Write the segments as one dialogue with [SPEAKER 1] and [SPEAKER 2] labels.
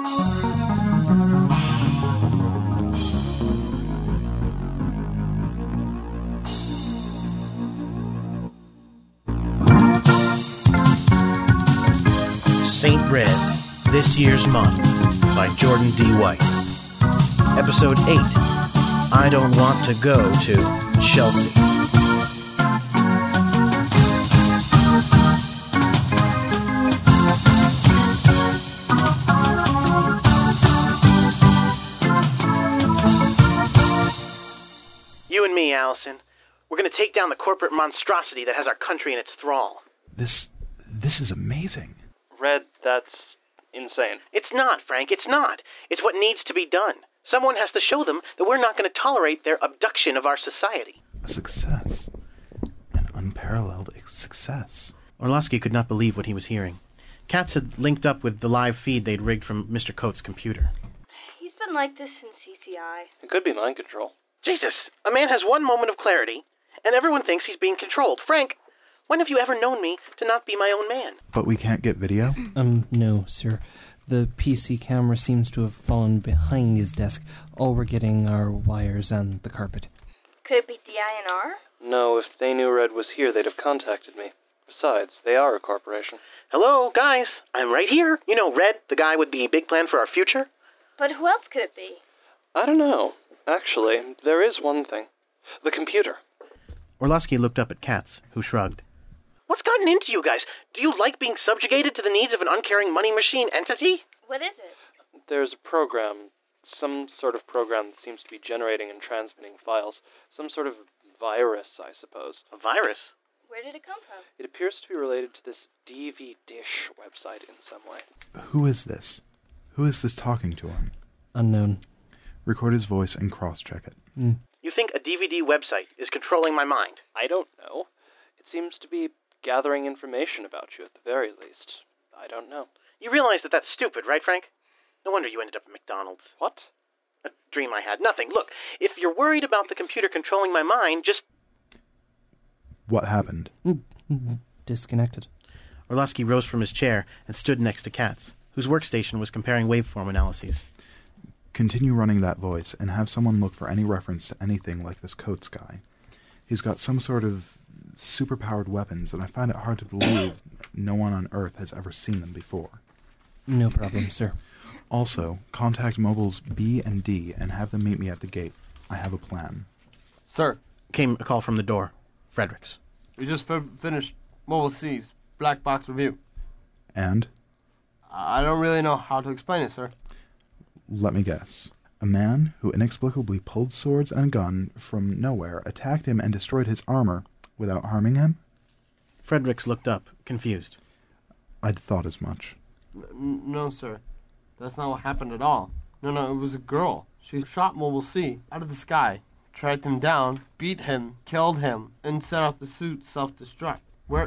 [SPEAKER 1] Saint Red, This Year's Month by Jordan D. White. Episode 8, I Don't Want to Go to Chelsea.
[SPEAKER 2] You and me, Allison. We're going to take down the corporate monstrosity that has our country in its thrall.
[SPEAKER 3] This is amazing.
[SPEAKER 4] Red, that's insane.
[SPEAKER 2] It's not, Frank, it's not. It's what needs to be done. Someone has to show them that we're not going to tolerate their abduction of our society.
[SPEAKER 3] A success. An unparalleled success.
[SPEAKER 1] Orlowski could not believe what he was hearing. Katz had linked up with the live feed they'd rigged from Mr. Coates' computer.
[SPEAKER 5] He's been like this since CCI.
[SPEAKER 4] It could be mind control.
[SPEAKER 2] Jesus, a man has one moment of clarity, and everyone thinks he's being controlled. Frank, when have you ever known me to not be my own man?
[SPEAKER 3] But we can't get video?
[SPEAKER 6] No, sir. The PC camera seems to have fallen behind his desk. All we're getting are wires and the carpet.
[SPEAKER 5] Could it be DINR?
[SPEAKER 4] No, if they knew Red was here, they'd have contacted me. Besides, they are a corporation.
[SPEAKER 2] Hello, guys. I'm right here. You know Red, the guy with the big plan for our future?
[SPEAKER 5] But who else could it be?
[SPEAKER 4] I don't know. Actually, there is one thing. The computer.
[SPEAKER 1] Orlowski looked up at Katz, who shrugged.
[SPEAKER 2] What's gotten into you guys? Do you like being subjugated to the needs of an uncaring money machine entity?
[SPEAKER 5] What is it?
[SPEAKER 4] There's a program, some sort of program that seems to be generating and transmitting files. Some sort of virus, I suppose.
[SPEAKER 2] A virus?
[SPEAKER 5] Where did it come from?
[SPEAKER 4] It appears to be related to this DV Dish website in some way.
[SPEAKER 3] Who is this? Who is this talking to him?
[SPEAKER 6] Unknown.
[SPEAKER 3] Record his voice and cross-check it.
[SPEAKER 2] You think a DVD website is controlling my mind?
[SPEAKER 4] I don't know. It seems to be gathering information about you at the very least. I don't know.
[SPEAKER 2] You realize that that's stupid, right, Frank? No wonder you ended up at McDonald's.
[SPEAKER 4] What?
[SPEAKER 2] A dream I had. Nothing. Look, if you're worried about the computer controlling my mind, just...
[SPEAKER 3] What happened?
[SPEAKER 6] Disconnected.
[SPEAKER 1] Orlowski rose from his chair and stood next to Katz, whose workstation was comparing waveform analyses.
[SPEAKER 3] Continue running that voice and have someone look for any reference to anything like this Coates guy. He's got some sort of superpowered weapons, and I find it hard to believe no one on Earth has ever seen them before.
[SPEAKER 6] No problem, sir.
[SPEAKER 3] Also, contact mobiles B and D and have them meet me at the gate. I have a plan.
[SPEAKER 7] Sir,
[SPEAKER 1] Came a call from the door. Fredericks.
[SPEAKER 7] we just finished Mobile C's black box review.
[SPEAKER 3] And?
[SPEAKER 7] I don't really know how to explain it, sir.
[SPEAKER 3] Let me guess. A man who inexplicably pulled swords and a gun from nowhere attacked him and destroyed his armor without harming him?
[SPEAKER 1] Fredericks looked up, confused.
[SPEAKER 3] I'd thought as much.
[SPEAKER 7] No, sir. That's not what happened at all. No, it was a girl. She shot Mobile C out of the sky, tracked him down, beat him, killed him, and set off the suit self-destruct.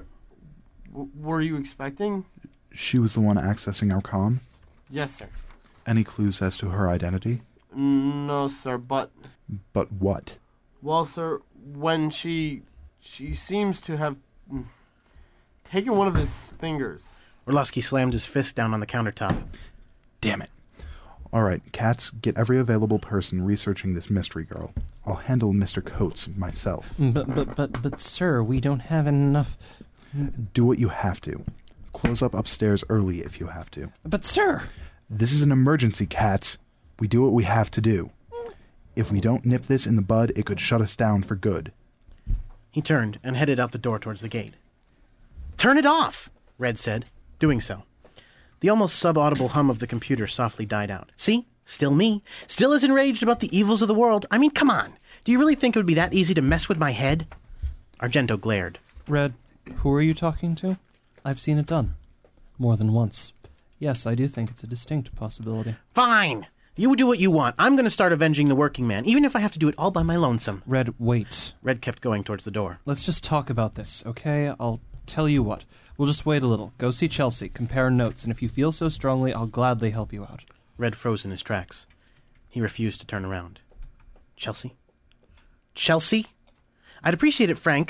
[SPEAKER 7] Were you expecting?
[SPEAKER 3] She was the one accessing our comm?
[SPEAKER 7] Yes, sir.
[SPEAKER 3] Any clues as to her identity?
[SPEAKER 7] No, sir, but...
[SPEAKER 3] But what?
[SPEAKER 7] Well, sir, when she seems to have taken one of his fingers.
[SPEAKER 1] Orlowski slammed his fist down on the countertop.
[SPEAKER 3] Damn it. All right, Katz, get every available person researching this mystery girl. I'll handle Mr. Coates myself.
[SPEAKER 6] But, sir, we don't have enough...
[SPEAKER 3] Do what you have to. Close up upstairs early if you have to.
[SPEAKER 6] But, sir...
[SPEAKER 3] This is an emergency, Katz. We do what we have to do. If we don't nip this in the bud, it could shut us down for good.
[SPEAKER 1] He turned and headed out the door towards the gate. Turn it off, Red said, doing so. The almost subaudible hum of the computer softly died out. See? Still me. Still as enraged about the evils of the world. I mean, come on. Do you really think it would be that easy to mess with my head? Argento glared.
[SPEAKER 6] Red, who are you talking to? I've seen it done. More than once. Yes, I do think it's a distinct possibility.
[SPEAKER 1] Fine. You do what you want. I'm going to start avenging the working man, even if I have to do it all by my lonesome.
[SPEAKER 6] Red, wait.
[SPEAKER 1] Red kept going towards the door.
[SPEAKER 6] Let's just talk about this, okay? I'll tell you what. We'll just wait a little. Go see Chelsea, compare notes, and if you feel so strongly, I'll gladly help you out.
[SPEAKER 1] Red froze in his tracks. He refused to turn around. Chelsea? Chelsea? I'd appreciate it, Frank,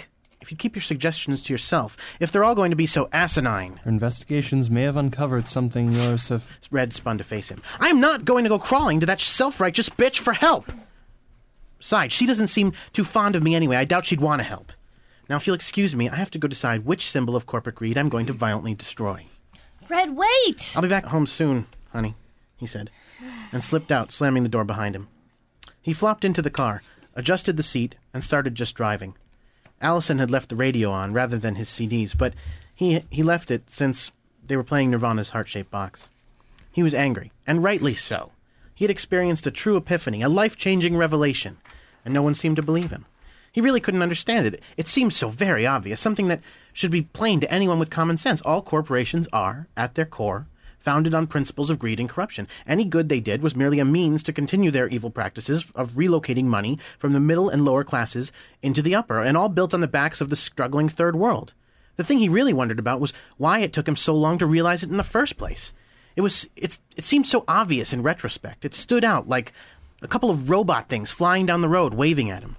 [SPEAKER 1] if you'd keep your suggestions to yourself, if they're all going to be so asinine.
[SPEAKER 6] Her investigations may have uncovered something yours have...
[SPEAKER 1] Red spun to face him. I am not going to go crawling to that self-righteous bitch for help. Besides, she doesn't seem too fond of me anyway. I doubt she'd want to help. Now, if you'll excuse me, I have to go decide which symbol of corporate greed I'm going to violently destroy.
[SPEAKER 5] Red, wait!
[SPEAKER 1] I'll be back home soon, honey, he said, and slipped out, slamming the door behind him. He flopped into the car, adjusted the seat, and started just driving. Allison had left the radio on rather than his CDs, but he left it since they were playing Nirvana's Heart-Shaped Box. He was angry, and rightly so. He had experienced a true epiphany, a life-changing revelation, and no one seemed to believe him. He really couldn't understand it. It seemed so very obvious, something that should be plain to anyone with common sense. All corporations are, at their core, founded on principles of greed and corruption. Any good they did was merely a means to continue their evil practices of relocating money from the middle and lower classes into the upper, and all built on the backs of the struggling third world. The thing he really wondered about was why it took him so long to realize it in the first place. It seemed so obvious in retrospect. It stood out like a couple of robot things flying down the road, waving at him.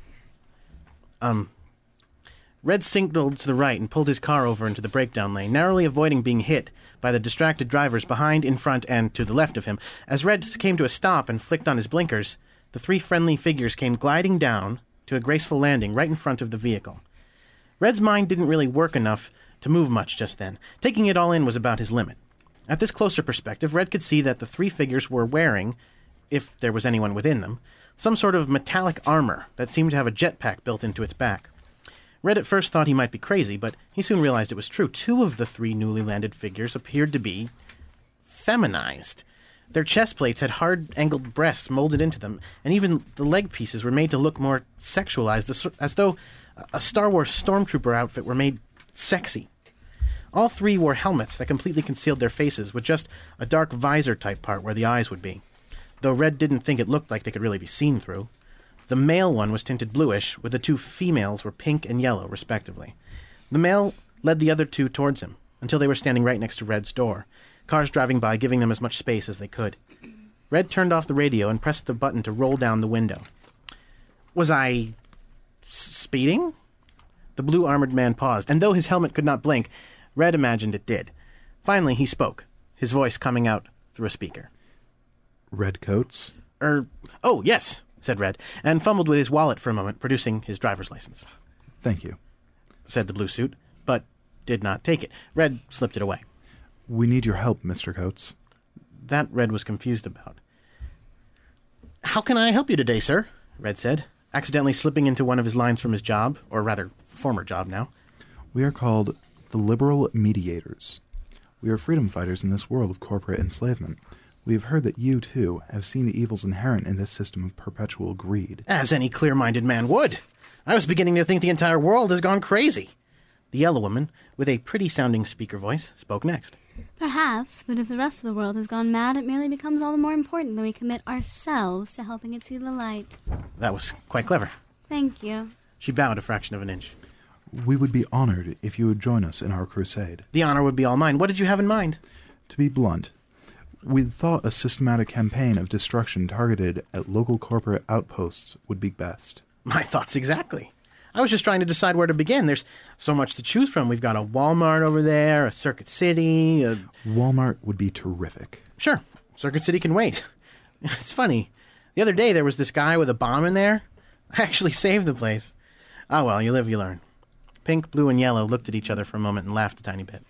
[SPEAKER 1] Red signaled to the right and pulled his car over into the breakdown lane, narrowly avoiding being hit by the distracted drivers behind, in front, and to the left of him. As Red came to a stop and flicked on his blinkers, the three friendly figures came gliding down to a graceful landing right in front of the vehicle. Red's mind didn't really work enough to move much just then. Taking it all in was about his limit. At this closer perspective, Red could see that the three figures were wearing, if there was anyone within them, some sort of metallic armor that seemed to have a jetpack built into its back. Red at first thought he might be crazy, but he soon realized it was true. Two of the three newly landed figures appeared to be feminized. Their chest plates had hard, angled breasts molded into them, and even the leg pieces were made to look more sexualized, as though a Star Wars stormtrooper outfit were made sexy. All three wore helmets that completely concealed their faces, with just a dark visor-type part where the eyes would be, though Red didn't think it looked like they could really be seen through. The male one was tinted bluish, with the two females were pink and yellow, respectively. The male led the other two towards him, until they were standing right next to Red's door, cars driving by giving them as much space as they could. Red turned off the radio and pressed the button to roll down the window. Was I speeding? The blue armored man paused, and though his helmet could not blink, Red imagined it did. Finally he spoke, his voice coming out through a speaker.
[SPEAKER 3] Red coats?
[SPEAKER 1] Oh, yes, said Red, and fumbled with his wallet for a moment, producing his driver's license.
[SPEAKER 3] Thank you,
[SPEAKER 1] said the blue suit, but did not take it. Red slipped it away.
[SPEAKER 3] We need your help, Mr. Coates.
[SPEAKER 1] That Red was confused about. How can I help you today, sir? Red said, accidentally slipping into one of his lines from his job, or rather, former job now.
[SPEAKER 3] We are called the Liberal Mediators. We are freedom fighters in this world of corporate enslavement. We have heard that you, too, have seen the evils inherent in this system of perpetual greed.
[SPEAKER 1] As any clear-minded man would. I was beginning to think the entire world has gone crazy. The yellow woman, with a pretty-sounding speaker voice, spoke next.
[SPEAKER 8] Perhaps, but if the rest of the world has gone mad, it merely becomes all the more important that we commit ourselves to helping it see the light.
[SPEAKER 1] That was quite clever.
[SPEAKER 8] Thank you.
[SPEAKER 1] She bowed a fraction of an inch.
[SPEAKER 3] We would be honored if you would join us in our crusade.
[SPEAKER 1] The honor would be all mine. What did you have in mind?
[SPEAKER 3] To be blunt, we thought a systematic campaign of destruction targeted at local corporate outposts would be best.
[SPEAKER 1] My thoughts exactly. I was just trying to decide where to begin. There's so much to choose from. We've got a Walmart over there, a Circuit City,
[SPEAKER 3] Walmart would be terrific.
[SPEAKER 1] Sure. Circuit City can wait. It's funny. The other day there was this guy with a bomb in there. I actually saved the place. Oh well, you live, you learn. Pink, blue, and yellow looked at each other for a moment and laughed a tiny bit.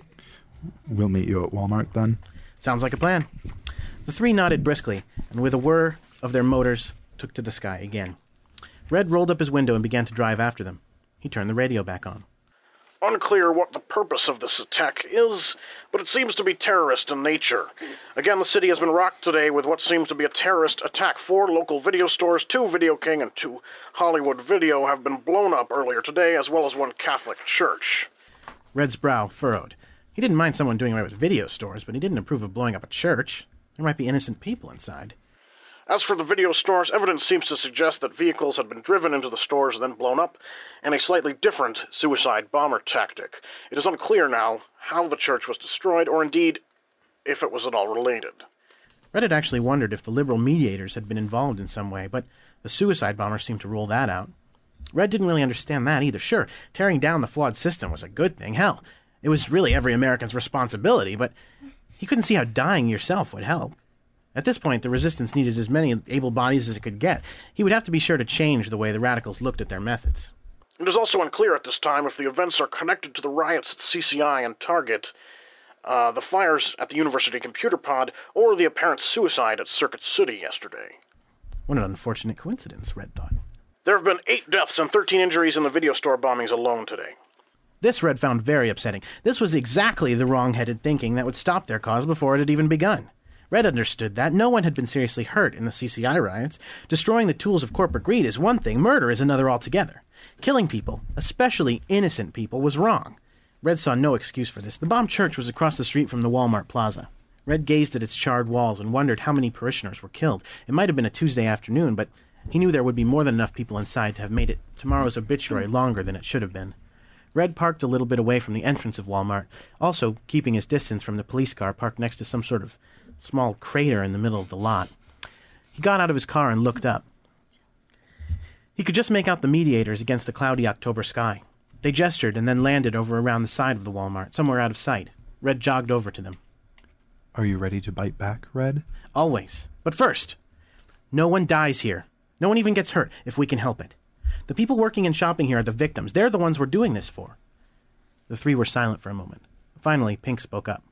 [SPEAKER 3] We'll meet you at Walmart, then?
[SPEAKER 1] Sounds like a plan. The three nodded briskly, and with a whir of their motors, took to the sky again. Red rolled up his window and began to drive after them. He turned the radio back on.
[SPEAKER 9] Unclear what the purpose of this attack is, but it seems to be terrorist in nature. Again, the city has been rocked today with what seems to be a terrorist attack. 4 local video stores, 2 Video King, and 2 Hollywood Video have been blown up earlier today, as well as 1 Catholic church.
[SPEAKER 1] Red's brow furrowed. He didn't mind someone doing away with video stores, but he didn't approve of blowing up a church. There might be innocent people inside.
[SPEAKER 9] As for the video stores, evidence seems to suggest that vehicles had been driven into the stores and then blown up in a slightly different suicide bomber tactic. It is unclear now how the church was destroyed, or indeed if it was at all related.
[SPEAKER 1] Red had actually wondered if the liberal mediators had been involved in some way, but the suicide bombers seemed to rule that out. Red didn't really understand that either. Sure, tearing down the flawed system was a good thing. Hell, it was really every American's responsibility, but he couldn't see how dying yourself would help. At this point, the resistance needed as many able bodies as it could get. He would have to be sure to change the way the radicals looked at their methods.
[SPEAKER 9] It is also unclear at this time if the events are connected to the riots at CCI and Target, the fires at the University Computer Pod, or the apparent suicide at Circuit City yesterday.
[SPEAKER 1] What an unfortunate coincidence, Red thought.
[SPEAKER 9] There have been 8 deaths and 13 injuries in the video store bombings alone today.
[SPEAKER 1] This Red found very upsetting. This was exactly the wrong-headed thinking that would stop their cause before it had even begun. Red understood that. No one had been seriously hurt in the CCI riots. Destroying the tools of corporate greed is one thing, murder is another altogether. Killing people, especially innocent people, was wrong. Red saw no excuse for this. The bombed church was across the street from the Walmart Plaza. Red gazed at its charred walls and wondered how many parishioners were killed. It might have been a Tuesday afternoon, but he knew there would be more than enough people inside to have made tomorrow's obituary longer than it should have been. Red parked a little bit away from the entrance of Walmart, also keeping his distance from the police car parked next to some sort of small crater in the middle of the lot. He got out of his car and looked up. He could just make out the mediators against the cloudy October sky. They gestured and then landed over around the side of the Walmart, somewhere out of sight. Red jogged over to them.
[SPEAKER 3] Are you ready to bite back, Red?
[SPEAKER 1] Always. But first, no one dies here. No one even gets hurt, if we can help it. The people working and shopping here are the victims. They're the ones we're doing this for. The three were silent for a moment. Finally, Pink spoke up.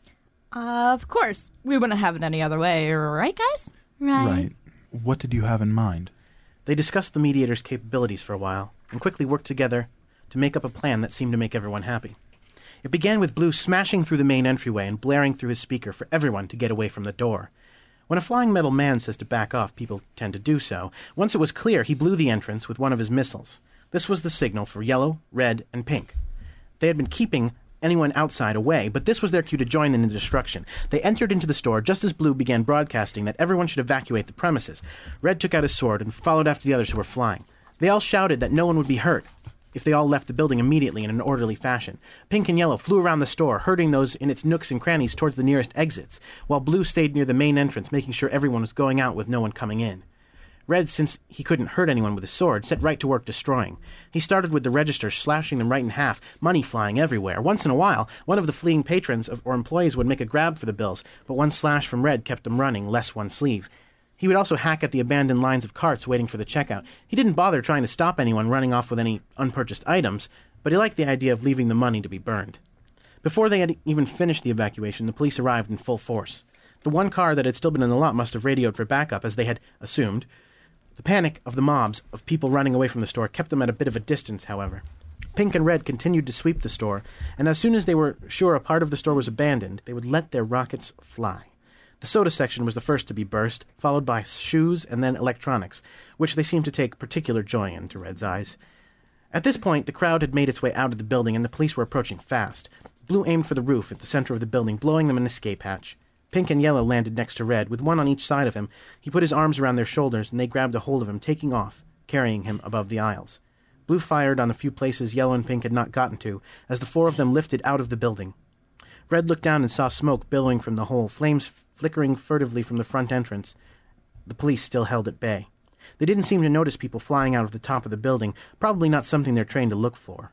[SPEAKER 5] Of course. We wouldn't have it any other way, right, guys?
[SPEAKER 3] Right. What did you have in mind?
[SPEAKER 1] They discussed the mediator's capabilities for a while, and quickly worked together to make up a plan that seemed to make everyone happy. It began with Blue smashing through the main entryway and blaring through his speaker for everyone to get away from the door. When a flying metal man says to back off, people tend to do so. Once it was clear, he blew the entrance with one of his missiles. This was the signal for Yellow, Red, and Pink. They had been keeping anyone outside away, but this was their cue to join in the destruction. They entered into the store just as Blue began broadcasting that everyone should evacuate the premises. Red took out his sword and followed after the others who were flying. They all shouted that no one would be hurt if they all left the building immediately in an orderly fashion. Pink and Yellow flew around the store, herding those in its nooks and crannies towards the nearest exits, while Blue stayed near the main entrance, making sure everyone was going out with no one coming in. Red, since he couldn't hurt anyone with his sword, set right to work destroying. He started with the registers, slashing them right in half, money flying everywhere. Once in a while, one of the fleeing patrons or employees would make a grab for the bills, but one slash from Red kept them running, less one sleeve. He would also hack at the abandoned lines of carts waiting for the checkout. He didn't bother trying to stop anyone running off with any unpurchased items, but he liked the idea of leaving the money to be burned. Before they had even finished the evacuation, the police arrived in full force. The one car that had still been in the lot must have radioed for backup, as they had assumed. The panic of the mobs of people running away from the store kept them at a bit of a distance, however. Pink and Red continued to sweep the store, and as soon as they were sure a part of the store was abandoned, they would let their rockets fly. The soda section was the first to be burst, followed by shoes and then electronics, which they seemed to take particular joy in, to Red's eyes. At this point, the crowd had made its way out of the building, and the police were approaching fast. Blue aimed for the roof at the center of the building, blowing them an escape hatch. Pink and Yellow landed next to Red, with one on each side of him. He put his arms around their shoulders, and they grabbed a hold of him, taking off, carrying him above the aisles. Blue fired on the few places Yellow and Pink had not gotten to, as the four of them lifted out of the building. Red looked down and saw smoke billowing from the hole, flames flickering furtively from the front entrance. The police still held at bay. They didn't seem to notice people flying out of the top of the building, probably not something they're trained to look for.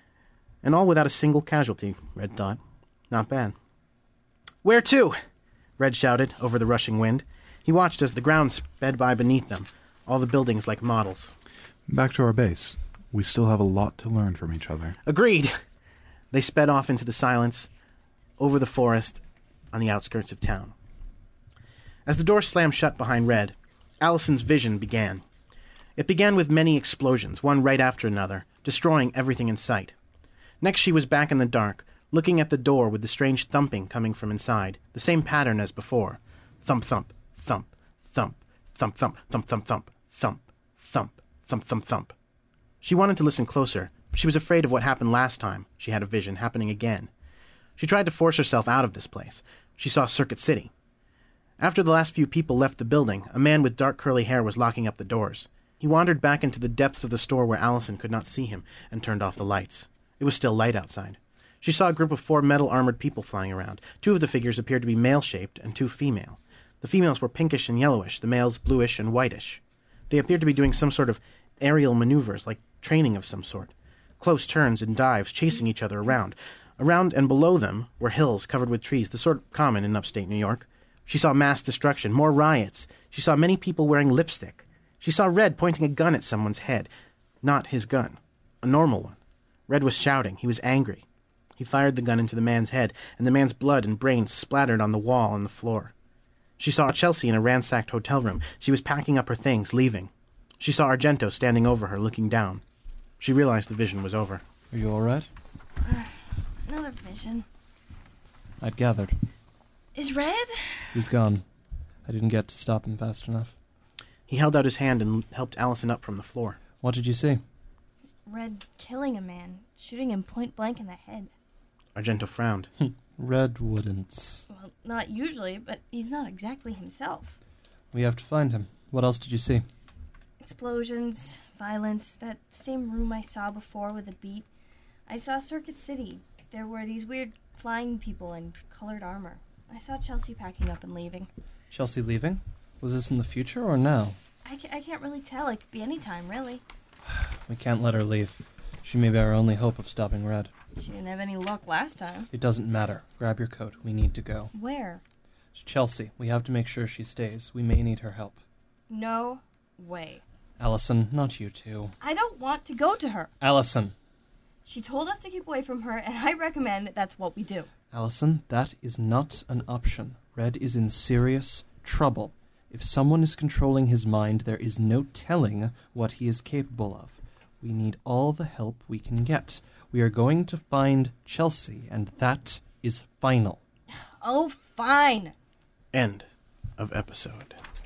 [SPEAKER 1] And all without a single casualty, Red thought. Not bad. "Where to?" Red shouted over the rushing wind. He watched as the ground sped by beneath them, all the buildings like models.
[SPEAKER 3] "Back to our base. We still have a lot to learn from each other."
[SPEAKER 1] "Agreed." They sped off into the silence, over the forest, on the outskirts of town. As the door slammed shut behind Red, Allison's vision began. It began with many explosions, one right after another, destroying everything in sight. Next she was back in the dark, looking at the door with the strange thumping coming from inside, the same pattern as before. Thump, thump, thump, thump, thump, thump, thump, thump, thump, thump, thump, thump, thump, thump. She wanted to listen closer, but she was afraid of what happened last time she had a vision happening again. She tried to force herself out of this place. She saw Circuit City. After the last few people left the building, a man with dark curly hair was locking up the doors. He wandered back into the depths of the store where Allison could not see him, and turned off the lights. It was still light outside. She saw a group of 4 metal-armored people flying around. 2 of the figures appeared to be male-shaped, and 2 female. The females were pinkish and yellowish, the males bluish and whitish. They appeared to be doing some sort of aerial maneuvers, like training of some sort. Close turns and dives, chasing each other around. Around and below them were hills covered with trees, the sort common in upstate New York. She saw mass destruction, more riots. She saw many people wearing lipstick. She saw Red pointing a gun at someone's head. Not his gun. A normal one. Red was shouting. He was angry. He fired the gun into the man's head, and the man's blood and brains splattered on the wall and the floor. She saw Chelsea in a ransacked hotel room. She was packing up her things, leaving. She saw Argento standing over her, looking down. She realized the vision was over.
[SPEAKER 6] Are you all right?
[SPEAKER 10] Another vision.
[SPEAKER 6] I'd gathered.
[SPEAKER 10] Is Red?
[SPEAKER 6] He's gone. I didn't get to stop him fast enough.
[SPEAKER 1] He held out his hand and helped Allison up from the floor.
[SPEAKER 6] What did you see?
[SPEAKER 10] Red killing a man, shooting him point blank in the head.
[SPEAKER 1] Argento frowned.
[SPEAKER 6] Red wouldn't.
[SPEAKER 10] Well, not usually, but he's not exactly himself.
[SPEAKER 6] We have to find him. What else did you see?
[SPEAKER 10] Explosions, violence, that same room I saw before with a beat. I saw Circuit City. There were these weird flying people in colored armor. I saw Chelsea packing up and leaving.
[SPEAKER 6] Chelsea leaving? Was this in the future or now?
[SPEAKER 10] I can't really tell. It could be any time, really.
[SPEAKER 6] We can't let her leave. She may be our only hope of stopping Red.
[SPEAKER 10] She didn't have any luck last time.
[SPEAKER 6] It doesn't matter. Grab your coat. We need to go.
[SPEAKER 10] Where?
[SPEAKER 6] Chelsea. We have to make sure she stays. We may need her help.
[SPEAKER 10] No way.
[SPEAKER 6] Allison, not you too.
[SPEAKER 10] I don't want to go to her.
[SPEAKER 6] Allison.
[SPEAKER 10] She told us to keep away from her, and I recommend that's what we do.
[SPEAKER 6] Allison, that is not an option. Red is in serious trouble. If someone is controlling his mind, there is no telling what he is capable of. We need all the help we can get. We are going to find Chelsea, and that is final.
[SPEAKER 10] Oh, fine.
[SPEAKER 1] End of episode.